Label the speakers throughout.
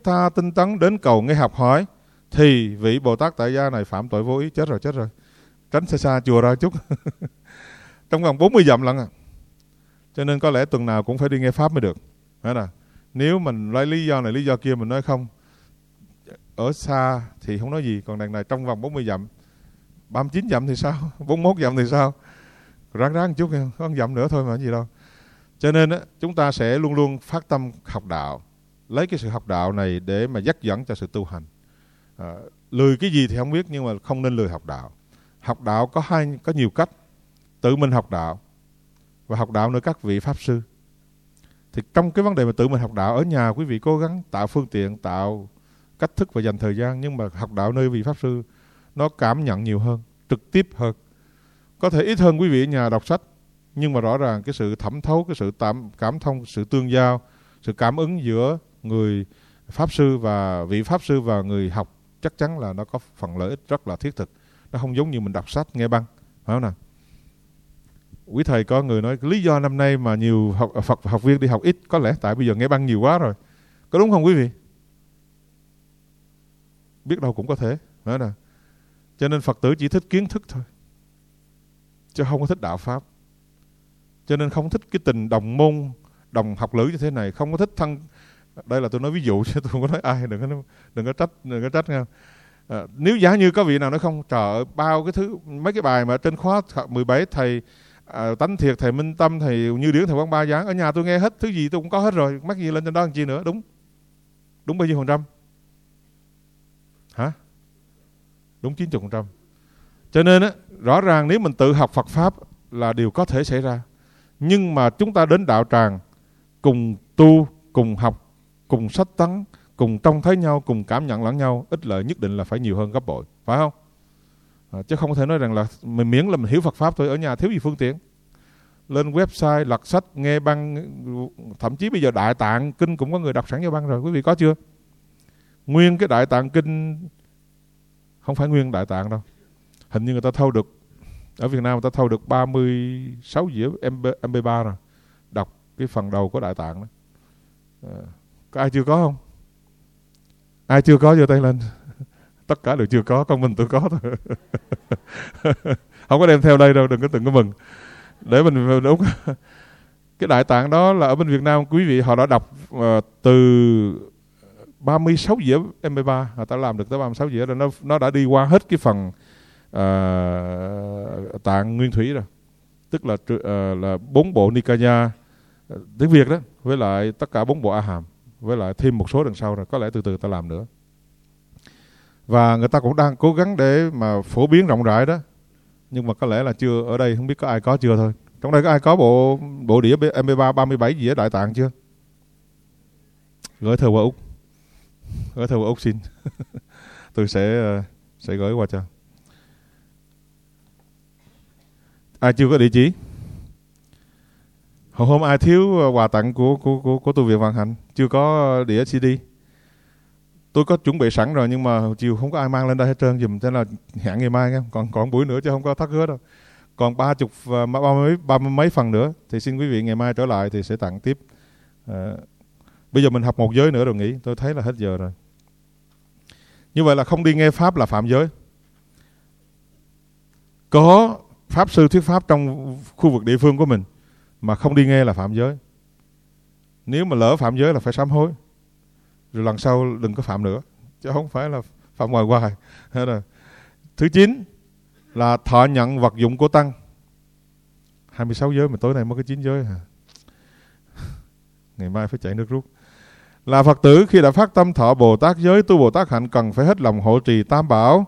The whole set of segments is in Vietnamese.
Speaker 1: tha tinh tấn đến cầu nghe học hỏi, thì vị Bồ Tát tại gia này phạm tội vô ý. Chết rồi. Tránh xa xa chùa ra chút. Trong vòng 40 dặm lận à. Cho nên có lẽ tuần nào cũng phải đi nghe Pháp mới được. Nếu mình lấy lý do này lý do kia mình nói không, ở xa thì không nói gì. Còn đằng này trong vòng 40 dặm, 39 dặm thì sao, 41 dặm thì sao, ráng chút, có 1 dặm nữa thôi mà gì đâu. Cho nên chúng ta sẽ luôn luôn phát tâm học đạo, lấy cái sự học đạo này để mà dắt dẫn cho sự tu hành. Lười cái gì thì không biết, nhưng mà không nên lười học đạo. Học đạo có nhiều cách. Tự mình học đạo và học đạo nơi các vị Pháp sư. Thì trong cái vấn đề mà tự mình học đạo, ở nhà quý vị cố gắng tạo phương tiện, tạo cách thức và dành thời gian. Nhưng mà học đạo nơi vị Pháp sư nó cảm nhận nhiều hơn, trực tiếp hơn. Có thể ít hơn quý vị ở nhà đọc sách, nhưng mà rõ ràng cái sự thẩm thấu, cái sự cảm thông, sự tương giao, sự cảm ứng giữa người Pháp sư và vị Pháp sư và người học chắc chắn là nó có phần lợi ích rất là thiết thực. Nó không giống như mình đọc sách, nghe băng. Phải không nào? Quý thầy có người nói lý do năm nay mà nhiều học viên đi học ít, có lẽ tại bây giờ nghe băng nhiều quá rồi. Có đúng không quý vị? Biết đâu cũng có thể. Phải không? Cho nên Phật tử chỉ thích kiến thức thôi, chứ không có thích đạo Pháp. Cho nên không thích cái tình đồng môn, đồng học lữ như thế này. Không có thích thân. Đây là tôi nói ví dụ chứ tôi không có nói ai, đừng có trách nha. Nếu giả như có vị nào nói không, trời ơi, bao cái thứ, mấy cái bài mà trên khóa 17 thầy Tánh Thiệt, thầy Minh Tâm, thầy Như Điển, thầy Quang Ba giảng, ở nhà tôi nghe hết, thứ gì tôi cũng có hết rồi, mắc gì lên trên đó làm chi nữa. Đúng bao nhiêu phần trăm? Hả? Đúng 90%. Cho nên rõ ràng nếu mình tự học Phật Pháp là điều có thể xảy ra. Nhưng mà chúng ta đến đạo tràng cùng tu, cùng học, cùng sách tấn, cùng trông thấy nhau, cùng cảm nhận lẫn nhau, ích lợi nhất định là phải nhiều hơn gấp bội. Phải không? Chứ không có thể nói rằng là miễn là mình hiểu Phật Pháp thôi, ở nhà thiếu gì phương tiện. Lên website, lật sách, nghe băng, thậm chí bây giờ Đại Tạng Kinh cũng có người đọc sẵn cho băng rồi. Quý vị có chưa? Nguyên cái Đại Tạng Kinh, không phải nguyên Đại Tạng đâu, hình như người ta thâu được, ở Việt Nam người ta thâu được 36 dĩa MP3 rồi, đọc cái phần đầu của Đại Tạng đó. Có ai chưa có không? Ai chưa có giơ tay lên. Tất cả đều chưa có, con mình tôi có thôi. Không có đem theo đây đâu, đừng có mừng. Để mình đúng. Cái Đại Tạng đó là ở bên Việt Nam quý vị họ đã đọc từ 36 dĩa MP3, họ ta làm được tới 36 dĩa rồi, nó đã đi qua hết cái phần Tạng Nguyên Thủy rồi. Tức là 4 bộ Nikaya tiếng Việt đó, với lại tất cả 4 bộ A Hàm, với lại thêm một số đằng sau rồi, có lẽ từ từ ta làm nữa. Và người ta cũng đang cố gắng để mà phổ biến rộng rãi đó. Nhưng mà có lẽ là chưa, ở đây không biết có ai có chưa thôi. Trong đây có ai có bộ đĩa MP3 37 dĩa Đại Tạng chưa? Gửi thư qua Úc. Gửi thư qua Úc xin. Tôi sẽ gửi qua cho. Ai chưa có địa chỉ? Hồi hôm ai thiếu quà tặng của tu viện Vạn Hạnh, chưa có đĩa CD. Tôi có chuẩn bị sẵn rồi nhưng mà chiều không có ai mang lên đây hết trơn dùm, cho nên là hẹn ngày mai nha. Còn buổi nữa chứ không có thất hứa đâu. Còn 30 mấy phần nữa thì xin quý vị ngày mai trở lại thì sẽ tặng tiếp. Bây giờ mình học một giới nữa rồi nghỉ, tôi thấy là hết giờ rồi. Như vậy là không đi nghe Pháp là phạm giới. Có Pháp sư thuyết Pháp trong khu vực địa phương của mình mà không đi nghe là phạm giới. Nếu mà lỡ phạm giới là phải sám hối, rồi lần sau đừng có phạm nữa, chứ không phải là phạm hoài. Thứ 9 là thọ nhận vật dụng của tăng. 26 giới mà tối nay mới có 9 giới hả? Ngày mai phải chạy nước rút. Là Phật tử khi đã phát tâm thọ Bồ Tát giới, tu Bồ Tát hạnh, cần phải hết lòng hộ trì Tam Bảo.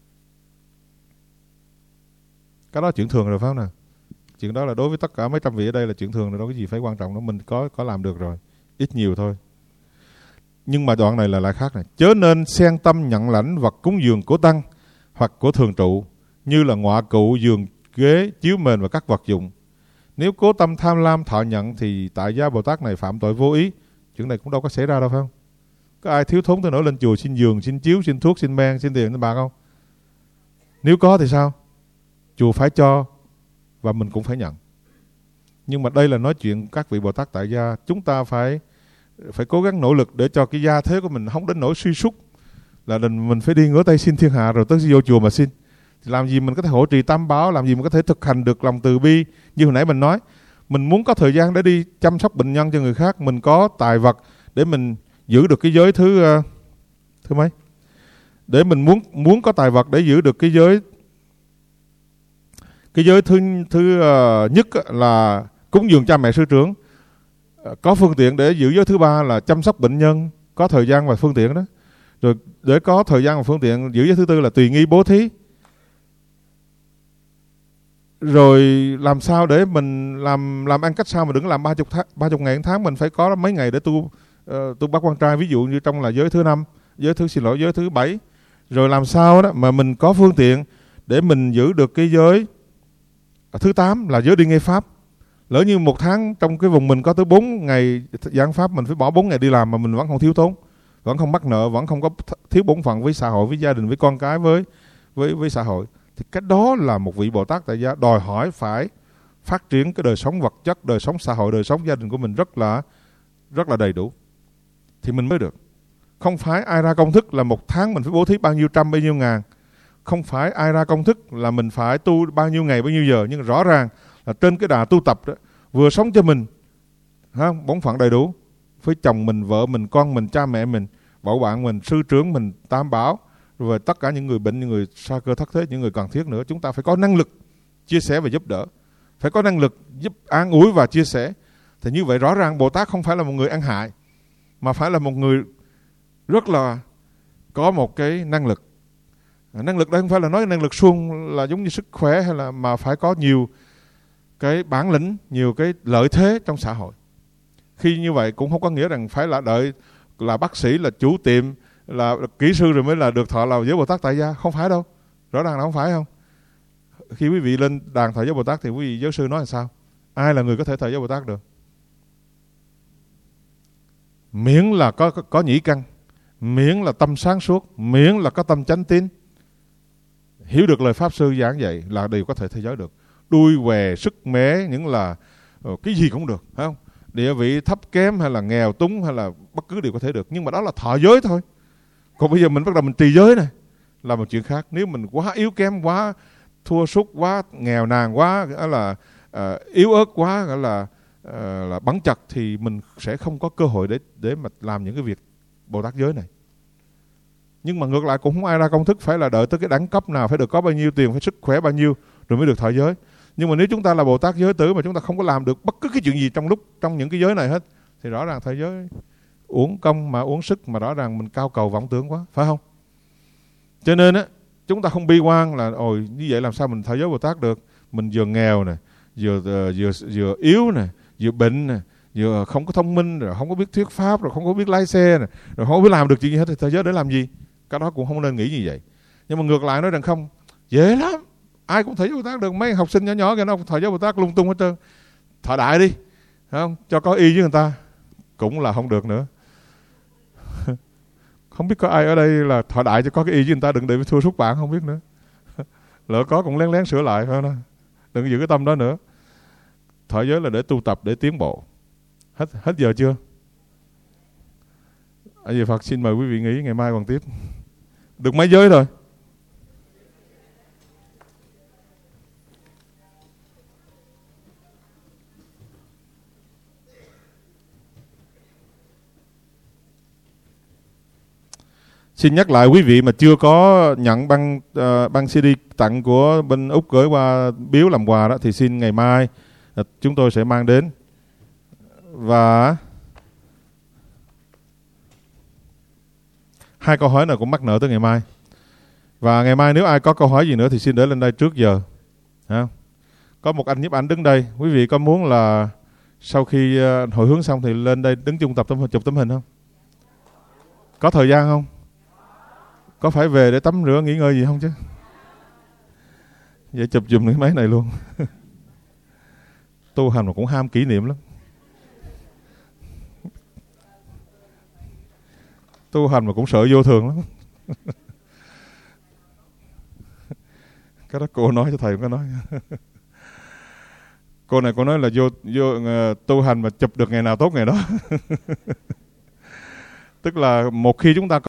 Speaker 1: Cái đó chuyện thường rồi phải không nào? Chuyện đó là đối với tất cả mấy trăm vị ở đây là chuyện thường rồi, đâu có gì phải quan trọng đó, mình có làm được rồi, ít nhiều thôi. Nhưng mà đoạn này là lại khác này. Chớ nên xen tâm nhận lãnh vật cúng dường của tăng hoặc của thường trụ, như là ngọa cụ, giường, ghế, chiếu mền và các vật dụng. Nếu cố tâm tham lam thọ nhận thì tại gia Bồ Tát này phạm tội vô ý. Chuyện này cũng đâu có xảy ra đâu phải không? Có ai thiếu thốn tới nỗi lên chùa xin giường, xin chiếu, xin thuốc, xin men, xin tiền, xin bạc không? Nếu có thì sao? Chùa phải cho và mình cũng phải nhận. Nhưng mà đây là nói chuyện các vị Bồ Tát tại gia, chúng ta phải phải cố gắng nỗ lực để cho cái gia thế của mình không đến nỗi suy sút là mình phải đi ngửa tay xin thiên hạ rồi tới vô chùa mà xin. Thì làm gì mình có thể hộ trì tam bảo, làm gì mình có thể thực hành được lòng từ bi. Như hồi nãy mình nói, mình muốn có thời gian để đi chăm sóc bệnh nhân cho người khác, mình có tài vật để mình giữ được cái giới thứ mấy, để mình muốn có tài vật để giữ được cái giới thứ nhất là cúng dường cha mẹ sư trưởng, có phương tiện để giữ giới thứ ba là chăm sóc bệnh nhân, có thời gian và phương tiện đó. Rồi để có thời gian và phương tiện giữ giới thứ tư là tùy nghi bố thí. Rồi làm sao để mình làm ăn cách sao mà đừng làm 30 ngày một tháng, mình phải có mấy ngày để tu bác quan trai, ví dụ như trong là giới thứ 5, giới thứ 7. Rồi làm sao đó mà mình có phương tiện để mình giữ được cái giới thứ 8 là giới đi nghe pháp. Lỡ như một tháng trong cái vùng mình có tới 4 ngày giảng pháp, mình phải bỏ 4 ngày đi làm mà mình vẫn không thiếu thốn, vẫn không mắc nợ, vẫn không có thiếu bổn phận với xã hội, với gia đình, với con cái, với xã hội. Thì cái đó là một vị Bồ Tát tại gia đòi hỏi phải phát triển cái đời sống vật chất, đời sống xã hội, đời sống gia đình của mình rất là đầy đủ thì mình mới được. Không phải ai ra công thức là một tháng mình phải bố thí bao nhiêu trăm, bao nhiêu ngàn. Không phải ai ra công thức là mình phải tu bao nhiêu ngày, bao nhiêu giờ. Nhưng rõ ràng là trên cái đà tu tập đó, vừa sống cho mình, bổn phận đầy đủ, với chồng mình, vợ mình, con mình, cha mẹ mình, bảo bạn mình, sư trưởng mình, tam bảo, rồi tất cả những người bệnh, những người sa cơ thất thế, những người cần thiết nữa. Chúng ta phải có năng lực chia sẻ và giúp đỡ, phải có năng lực giúp an ủi và chia sẻ. Thì như vậy rõ ràng Bồ Tát không phải là một người ăn hại, mà phải là một người rất là có một cái năng lực. Năng lực đây không phải là nói năng lực suông là giống như sức khỏe, hay là mà phải có nhiều cái bản lĩnh, nhiều cái lợi thế trong xã hội. Khi như vậy cũng không có nghĩa rằng phải là đợi là bác sĩ, là chủ tiệm, là kỹ sư rồi mới là được thọ là giới Bồ Tát tại gia. Không phải đâu. Rõ ràng là không phải không? Khi quý vị lên đàn thọ giới Bồ Tát thì quý vị giáo sư nói là sao? Ai là người có thể thọ giới Bồ Tát được? Miễn là có nhĩ căn, miễn là tâm sáng suốt, miễn là có tâm chánh tín, hiểu được lời Pháp Sư giảng dạy là đều có thể thọ giới được. Đuôi què, sức mé, những là cái gì cũng được, phải không? Địa vị thấp kém hay là nghèo túng hay là bất cứ điều có thể được. Nhưng mà đó là thọ giới thôi. Còn bây giờ mình bắt đầu mình trì giới này là một chuyện khác. Nếu mình quá yếu kém, quá thua sút, quá nghèo nàn, quá là yếu ớt quá, gọi là bắn chặt, thì mình sẽ không có cơ hội để mà làm những cái việc Bồ Tát giới này. Nhưng mà ngược lại cũng không ai ra công thức phải là đợi tới cái đẳng cấp nào, phải được có bao nhiêu tiền, phải sức khỏe bao nhiêu rồi mới được thọ giới. Nhưng mà nếu chúng ta là Bồ Tát giới tử mà chúng ta không có làm được bất cứ cái chuyện gì trong những cái giới này hết, thì rõ ràng thọ giới uổng công mà uổng sức, mà rõ ràng mình cao cầu vọng tưởng quá, phải không? Cho nên á, chúng ta không bi quan là ôi như vậy làm sao mình thọ giới Bồ Tát được. Mình vừa nghèo nè, vừa yếu nè, vừa bệnh nè, vừa không có thông minh, rồi không có biết thuyết pháp, rồi không có biết lái xe nè, rồi không có biết làm được chuyện gì hết, thì thọ giới để làm gì? Cái đó cũng không nên nghĩ như vậy. Nhưng mà ngược lại nói rằng không, dễ lắm, ai cũng thọ giới Bồ Tát được. Mấy học sinh nhỏ nhỏ kia nó thọ giới Bồ Tát lung tung hết trơn. Thọ đại đi, không cho có y với người ta cũng là không được nữa. Không biết có ai ở đây là thọ đại cho có cái y với người ta, đừng để thua sút bạn, không biết nữa. Lỡ có cũng lén lén sửa lại, phải không? Đừng giữ cái tâm đó nữa. Thọ giới là để tu tập, để tiến bộ. Hết giờ chưa? Vậy Phật xin mời quý vị nghỉ, ngày mai còn tiếp. Được mấy giới rồi? Xin nhắc lại quý vị mà chưa có nhận băng CD tặng của bên Úc gửi qua biếu làm quà đó, thì xin ngày mai chúng tôi sẽ mang đến. Và 2 câu hỏi này cũng mắc nợ tới ngày mai. Và ngày mai nếu ai có câu hỏi gì nữa thì xin để lên đây trước giờ. Có một anh nhiếp ảnh đứng đây. Quý vị có muốn là sau khi hồi hướng xong thì lên đây đứng chung tập chụp tấm hình không? Có thời gian không? Có phải về để tắm rửa nghỉ ngơi gì không chứ? Vậy chụp giùm cái máy này luôn. Tu hành mà cũng ham kỷ niệm lắm. Tu hành mà cũng sợ vô thường lắm. Cái đó cô nói cho thầy không có nói. Cô này cô nói là vô tu hành mà chụp được ngày nào tốt ngày đó. Tức là một khi chúng ta